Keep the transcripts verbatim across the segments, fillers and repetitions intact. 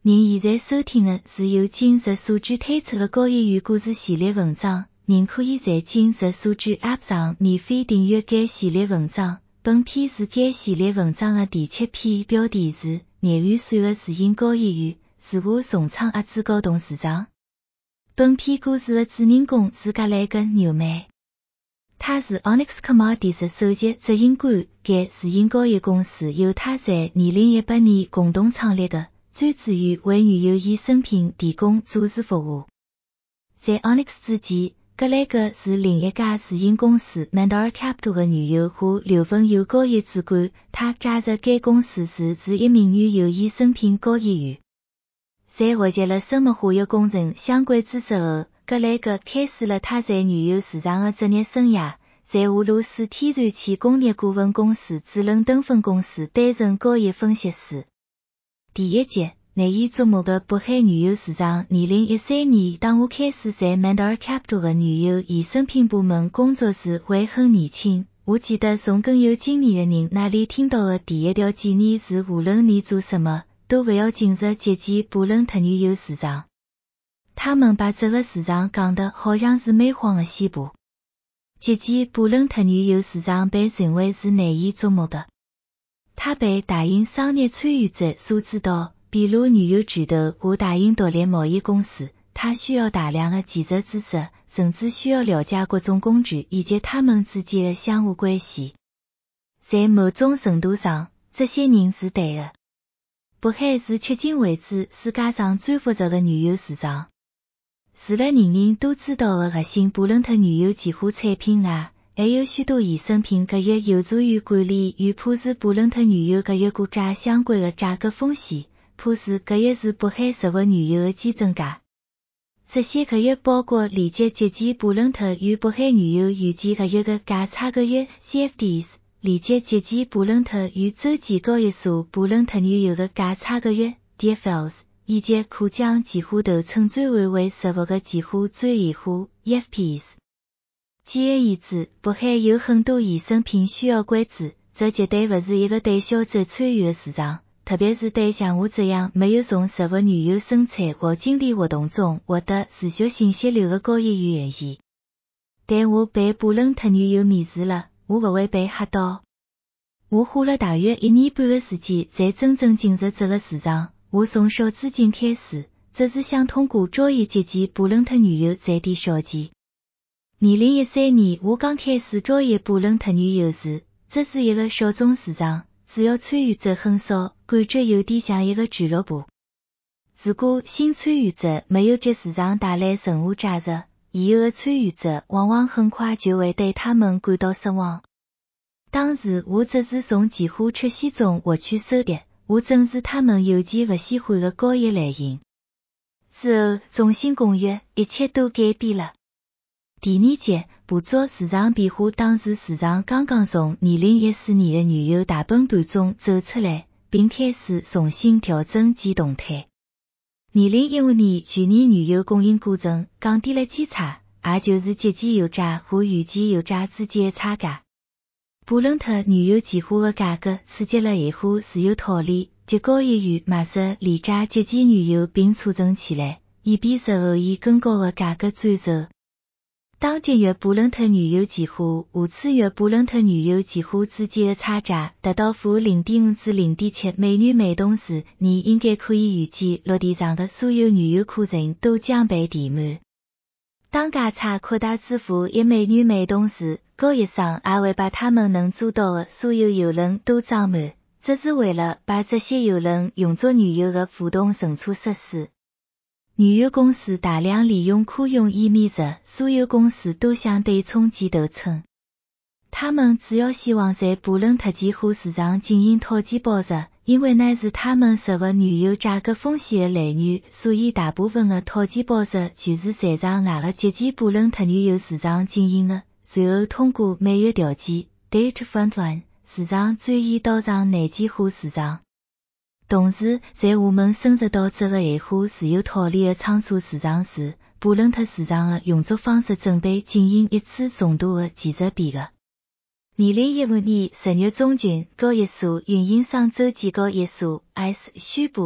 您现在收听的是由今日数据推出的高一语故事系列文章，您可以在今日数据 App 上免费订阅该系列文章。本篇是该系列文章的第七篇，标题是廿五岁的自营高一语，是我从厂阿子高董事长。本篇故事的主人公是格莱格纽梅，他是 Onyx Commodities 首席执行官。该自营高一公司由他在二零一八年共同创立的，专注于为原油衍生品提供注册服务。在 Onyx 之前，格莱格是另一家自营公司 Mandar Capital 的原油和硫分油交易主管。他加入该公司时是一名原油衍生品交易员。在获得了生物化学工程相关知识后，格莱格开始了他在原油市场的职业生涯，在俄罗斯天然气工业顾问公司制冷登分公司担任交易分析师。第一节，难以捉摸的北海原油市场。二零一三年，当我开始在 Mandar Capital 的原油衍生品部门工作时还很年轻。我记得从更有经验的人那里听到的第一条建议是，无论你做什么，都不要进入接近布伦特原油市场。他们把这个市场讲得好像是美荒的西部。接近布伦特原油市场被认为是难以捉摸的。它被大型商业参与者所指导，比如原油巨头和大型独立贸易公司。它需要大量的技术知识，甚至需要了解各种工具以及它们之间的相互关系。在某种程度上，这些人是对的。北海是迄今为止世界上最复杂的原油市场。除了人人都知道的核心布伦特原油期货产品外，还有许多衍生品合约有助于管理与普斯布伦特原油合约国家相关的价格风险。普斯合约是北海石油原油的基准价。这些合约包括连接接近布伦特与北海原油预计合约的价差合约 C F Ds， 连接接近布伦特与洲际交易所布伦特原油的价差合约 D F Ls， 以及可将期货头称转换为实物的期货转移货 E F Ps。简而言之，北海有很多衍生品需要关注，这绝对不是一个对小众参与的市场，特别是对像我这样没有从实物原油生产或经理活动中获得持续信息流的交易员而言。但我被布伦特原油迷住了，我不会被吓到。我花了大约一年半的时间才真正进入这个市场。我从小资金开始，只是想通过交易接近布伦特原油赚点小钱。二零一三年我刚开始交易布伦特原油时，这是一个小众市场，主要参与者很少，感觉有点像一个俱乐部。如果新参与者没有给市场带来任何价值，以后的参与者往往很快就会对他们感到失望。当时我只是从期货曲线中获取收益，我正是他们尤其不喜欢的交易类型。之后重新攻略，一切都改变了。第二节，捕捉市场变化。当时市场刚刚从二零一四年的原油大崩盘中走出来，并开始重新调整其动态。二零一五年全年原油供应过程降低了基差，也就是接近油价和预计油价之间的差价。布伦特原油期货的价格刺激了现货自由套利，即交易员买入廉价接近原油并储存起来，以便日后以更高的价格转售。当今月布伦特原油期货和次月布伦特原油期货之间的差价达到负 零点五 至 零点七 美元每桶时，你应该可以预计陆地上的所有原油库存都将被填满。当价差扩大至负一美元每桶时，交易商也会把他们能做到的所有油轮都装满，这是为了把这些油轮用作原油的浮动存储设施。原油公司大量利用雇佣意味着所有公司都想对冲其头寸。他们主要希望在布伦特期货市场进行套期交易，因为那是他们实物原油价格风险的来源，所以大部分的套期交易就是在场外的接近布伦特原油市场进行的，随后通过每月调节 Day to Frontline 市场转移到上内期货市场。同时，在我们深入到这个现货自由套利的仓储市场时，布伦特市场的运作方式准备进行一次重大的技术变革。二零一五年十月中旬，交易所运营商洲际交易所 I C E 宣布，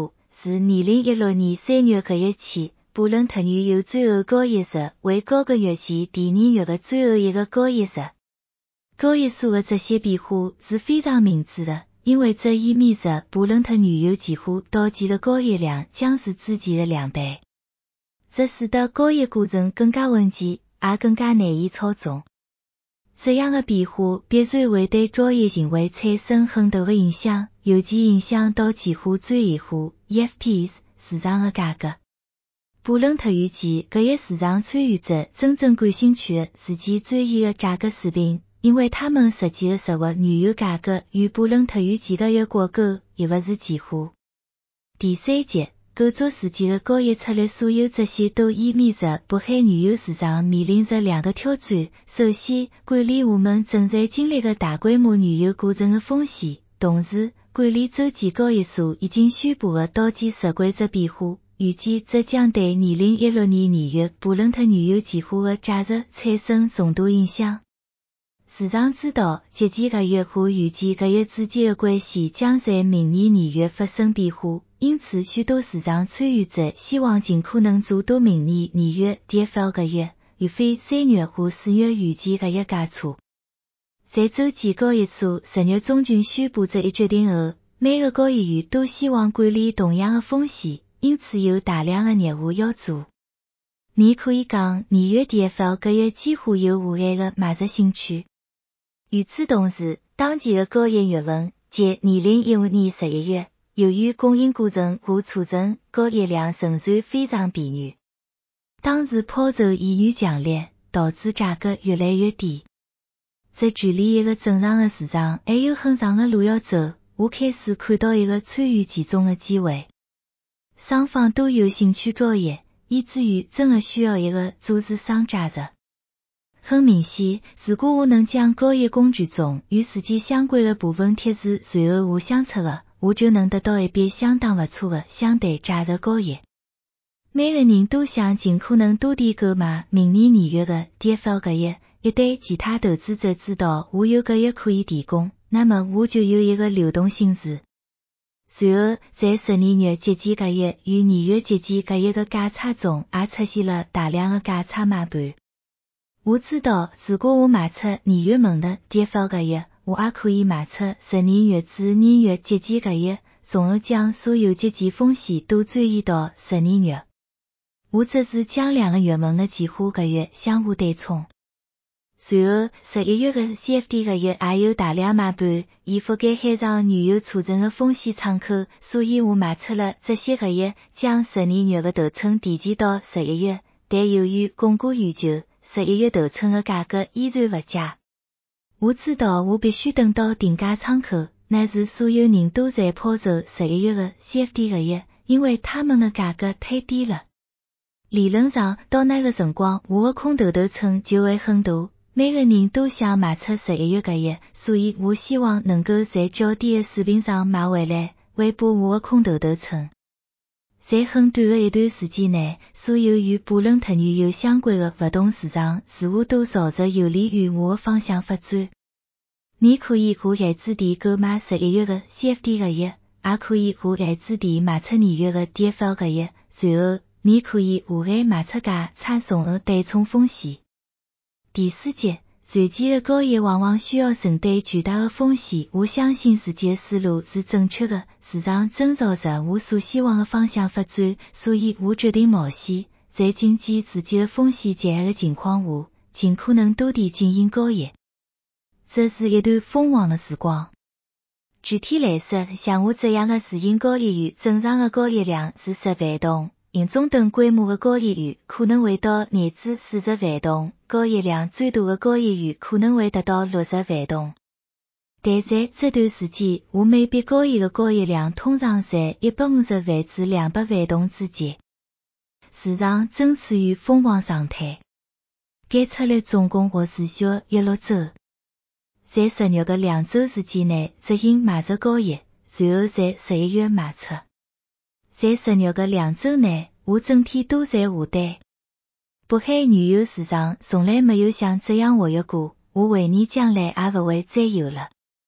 自二零一六年三月搿一期，布伦特女友最后交易日为高个月前第二月的最后一个交易日。交易所的这些变化是非常明智的，因为这意味着布伦特女友计划到期的交易量将是之前的两倍。这使得交易过程更加稳健，也更加难以操纵。这样的变化必然会对交易行为产生很大的影响，尤其影响到期货转现货 E F Ps 市场的价格。布伦特预计搿一市场参与者真正感兴趣的是其转现的价格水平，因为他们实际的实物原油价格与布伦特预计的有挂钩，而不是期货。第三节，构筑事件的交易策略，所有这些都意味着北海原油市场面临着两个挑战。首先，管理部门正在经历个大规模原油过程的风险，同时，管理周期交易所已经宣布的倒计时规则变化，预计这将对二零一六年二月布伦特原油期货的价值产生重大影响。市场知道节前个月和预计个月之间的关系将在明年二月发生变化，因此许多市场参与者希望尽可能做到明年二月 D F L 个月，而非三月或四月预计个月价差。在周期交易所十月中旬宣布这一决定后，每个交易员都希望管理同样的风险，因此有大量的业务要做。你可以讲二月 D F L 个月几乎有无限的买入兴趣。与此同时，当前的交易月份，即二零一五年十一月，由于供应过剩和储存，交易量仍然非常便宜。当时抛售意愿强烈，导致价格越来越低。这距离一个正常的市场还有很长的路要走，我开始看到一个参与其中的机会。双方都有兴趣交易，以至于真的需要一个做市商加入。很明显，如果我能将交易工具中与自己相关的部分贴是随后互相测的，我就能得到一笔相当不错的相对价值交易。每个人都想尽可能多地购买明年二月的 D F L 个月，一旦其他投资者知道我有个月可以提供，那么我就有一个流动性池。随后，在十二月节前个月与二月节前个月的价差中，也出现了大量的价差买盘。我知道，如果我卖出二月份的 D F L 个月，我也可以卖出十二月至二月节前个月，从而将所有节前风险都转移到十二月。我这是将两个月份的期货个月相互对冲。随后，十一月的 C F D 个月也有大量买盘，以覆盖海上原油储存的风险敞口，所以我卖出了这些个月，将十二月的头寸提前到十一月，但由于供过于求，十一月头寸的价格依然不佳。我知道我必须等到定价窗口，那时所有人都在抛售十一月的 C F D 个月，因为他们的价格太低了。理论上，到那个辰光，我的空头头寸就会很大。每个人都想卖出十一月个月，所以我希望能够在较低的水平上买回来，回补我的空头头寸。在很短的一段时间内，所有与布伦特原油相关的不同市场似乎都朝着有利于我的方向发展。你可以和海子店购买十一月的 C F D 个月，也可以和海子店卖出二月的 D F L 个月，随后你可以和海卖出价差从而对冲风险。第四节，长期的交易往往需要承担巨大的风险。我相信自己的思路是正确的，市场正朝着我所希望的方向发展，所以我决定冒险，在经济自己的风险减压的情况下，尽可能多地进行交易。这是一段疯狂的时光。具体来说，像我这样的自营交易员，正常的交易量是十万桶。因中等规模的交易员可能会到廿至四十万桶，交易量最大的交易员可能会达到六十万桶。但在这段时间，我每笔交易的交易量通常在一百五十万至两百万桶之间。市场正处于疯狂状态。该策略总共或持续一六周，在十月的两周时间内执行买入交易，随后在十一月卖出。在十月的两周内，我整天都在下单。北海原油市场从来没有像这样活跃过，我怀疑将来也不会再有了。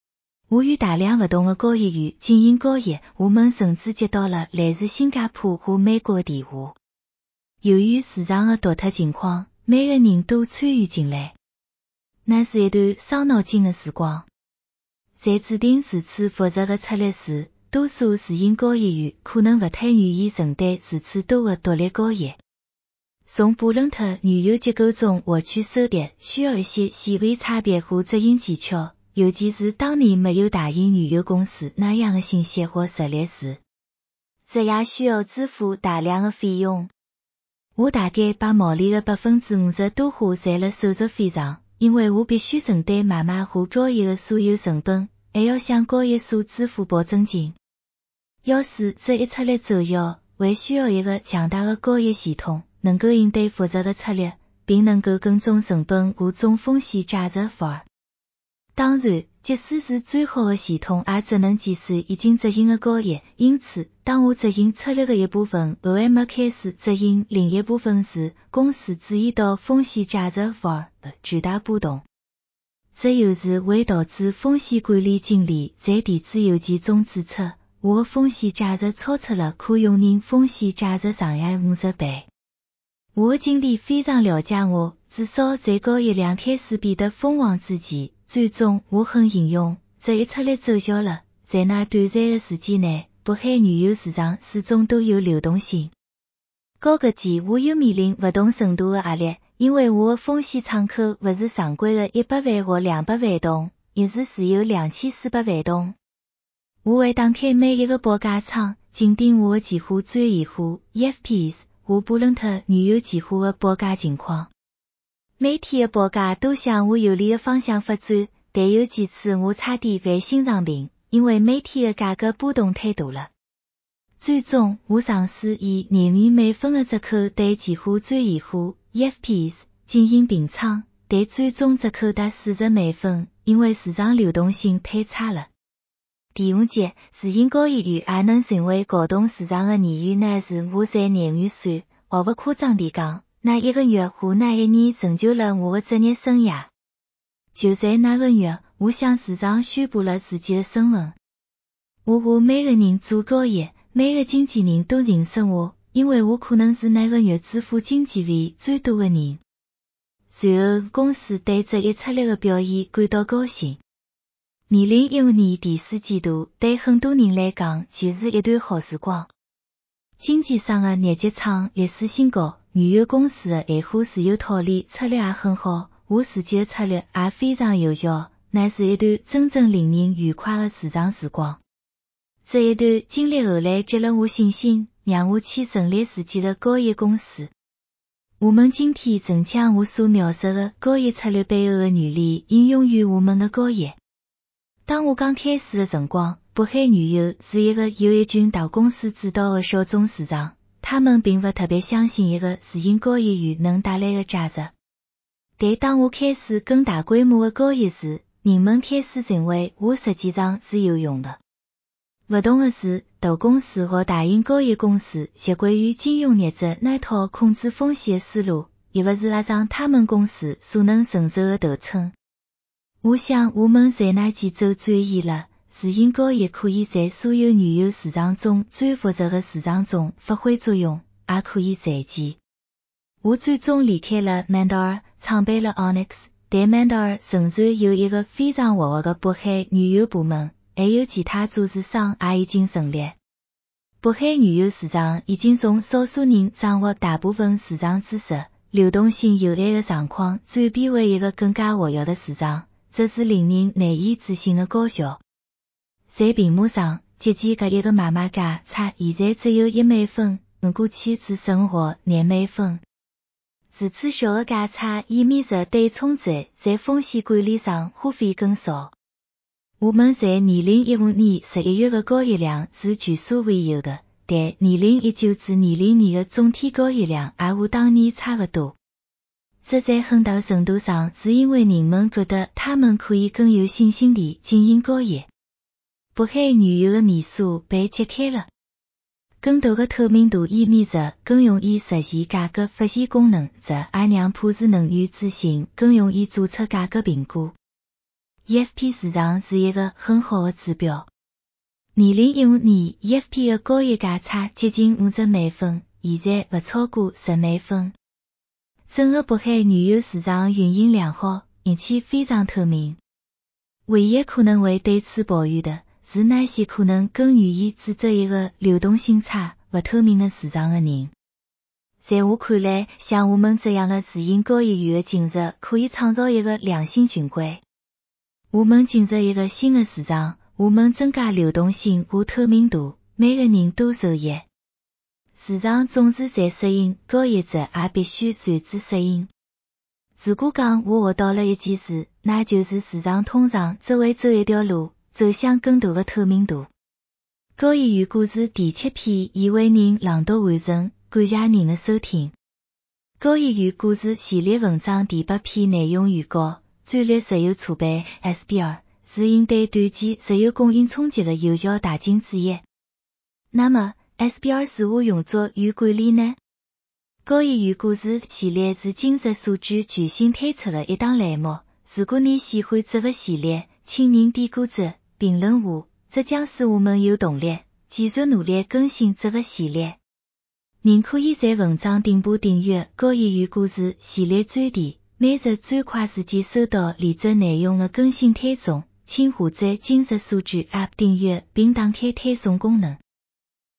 我与大量不同的交易员进行交易，我们甚至接到了来自新加坡和美国的电话。由于市场的独特情况，每个人都参与进来。那是一段伤脑筋的时光。在制定如此复杂的策略时，多数自营交易员可能不太愿意承担如此多的独立交易。从布伦特原有结构中获取收益需要一些细微差别和执行技巧，尤其是当你没有大型原有公司那样的信息或实力时。这也需要支付大量的费用。我大概把毛利的百分之五十都花在了手续费上，因为我必须承担买卖和交易的所有成本，还要向交易所支付保证金。要是这一策略奏效，还需要一个强大的交易系统，能够应对复杂的策略，并能够跟踪成本和总风险价值法。当然，即使是最好的系统也只能计算已经执行的交易，因此当我执行策略的一部分后还没开始执行另一部分时，公司注意到风险价值法的巨大波动。这有时会导致风险管理经理在电子邮件中指出，我的风险价值超出了可容忍风险价值上限五十倍。我的经理非常了解我，至少在交易量开始变得疯狂之前。最终我很幸运，这一策略奏效了。在那短暂的时间内，渤海原油市场始终都有流动性。高搿期我又面临不同程度的压力，因为我的风险敞口不是常规的一百万或两百万吨，而是只有两千四百万吨。我会打开每一个报价仓，检定我的计划最现货 E F Ps 和布伦特原油计划的报价情况。每天的报价都向我有利的方向发展，但有几次我差点犯心脏病，因为每天的价格波动太大了。最终我尝试以廿元每分的折扣对计划最现货 E F Ps 进行平仓，但最终折扣达四十美分，因为市场流动性太差了。第五节，自营交易员也能成为搞懂市场的鲶鱼，那是我在廿元算，毫不夸张地讲。那一个月和那一年成就了我的职业生涯。就在那个月，我向市场宣布了自己的身份。我和每个人做交易，每个经纪人都认识我，因为我可能是那个月支付经纪费最多的人。随后，公司对这一策略的表现感到高兴。二零一五年第四季度对很多人来讲就是一段好时光。经济上的日结创历史新高。原油公司的爱护石油套利策略也很好，我自己的策略也非常有效，那是一段真正令人愉快的市场时光。这一段经历后来给了我信心，让我去成立自己的交易公司。我们今天正将我所描述的交易策略背后的原理应用于我们的交易。当我刚开始的辰光，渤海原油是一个由一群大公司主导的小众市场。他们并不特别相信一个自营交易员能带来的价值。但当我开始更大规模的交易时，人们开始认为我实际上是有用的。不同的是，大公司和大型交易公司习惯于金融业者那套控制风险的思路，而不是按照他们公司所能承受的头寸。我想我们在那几周转移了。自营交易可以在所有原油市场中最复杂的市场中发挥作用，也可以赚钱。我最终离开了 Mandar， 创办了 Onyx， 但 Mandar 仍然有一个非常活跃的渤海原油部门，还有其他做市商也已经成立。渤海原油市场已经从少数人掌握大部分市场知识、流动性有限的状况转变为一个更加活跃的市场，这是令人难以置信的高效。在屏幕上，截见搿一个买卖价差现在只有一美分，我过去只生活廿美分。如此小的价差意味着对冲者在风险管理上花费更少。我们在二零一五年十一月的交易量是前所未有的，但二零一九至二零年的总体交易量也和当年差不多。这在很大程度上是因为人们觉得他们可以更有信心地进行交易。渤海原油的面纱被揭开了。更大的透明度意味着更容易实现价格发现功能，这也让普氏能源咨询更容易做出价格评估。 E F P 市场是一个很好的指标。二零一五年 E F P 的交易价差接近五十美分，现在不超过十美分。整个北海原油市场运营良好，而且非常透明。唯一可能会对此抱怨的是那些可能更愿意指责一个流动性差、不透明的市场的人。在我看来，像我们这样的自营交易员的进入可以创造一个良性循环。我们进入一个新的市场，我们增加流动性和透明度，每个人都受益。市场总是在适应，交易者也必须随之适应。如果讲我学到了一件事，那就是市场通常只会走一条路，走向更大的透明度。交易员故事第七篇已为您朗读完成，感谢您的收听。交易员故事系列文章第八篇内容预告，战略石油储备 S B R 是应对短期石油供应冲击的有效大金之一。那么 S B R 如何用作与管理呢？交易员故事系列是今日数据全新推出的一档栏目。如果你喜欢这个系列，请您点个赞、评论我，这将使我们有动力继续努力更新这个系列。您可以在文章顶部订阅交易员故事系列专题，每日最快时间收到连接内容的更新推送。请下载今日数据 App 订阅并打开推送功能。